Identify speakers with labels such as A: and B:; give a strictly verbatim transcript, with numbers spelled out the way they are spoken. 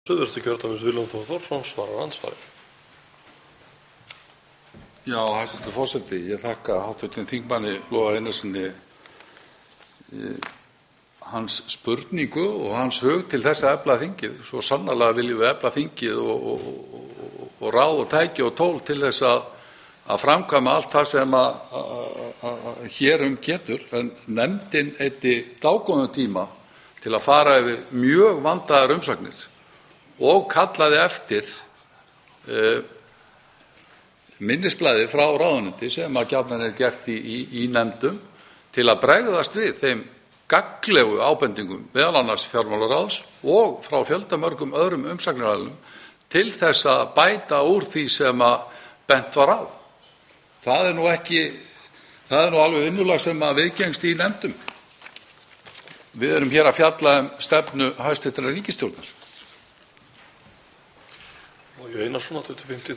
A: Suðvesturkjördæmis Willum Þór Þórsson svarar andsvari.
B: Já, hæstv. forseti, ég þakka hv. þingmanni Loga Einarssyni hans spurningu og hans hug til þess að efla þingið. Svo sannarlega viljum við efla þingið og, og, og, og ráð og tæki og tól til þess að, að framkvæma allt það sem að, að, að hér um getur. En nefndin eyddi dágóðum tíma til að fara yfir mjög vandaðar umsagnir og kallaði eftir uh, minnisblaði frá ráðuneyti sem að gjarnan er gert í, í, í nefndum til að bregðast við þeim gagnlegu ábendingum meðal annars fjármálaráðs og frá fjöldamörgum öðrum umsagnaraðilum til þess að bæta úr því sem að bent var á. Það er nú ekki, það er nú alveg vinnulag sem að viðgengst í nefndum. Við erum hér að fjalla um stefnu hæstvirtrar ríkisstjórnar.
A: Logi Einarsson, áttugasta og fimmta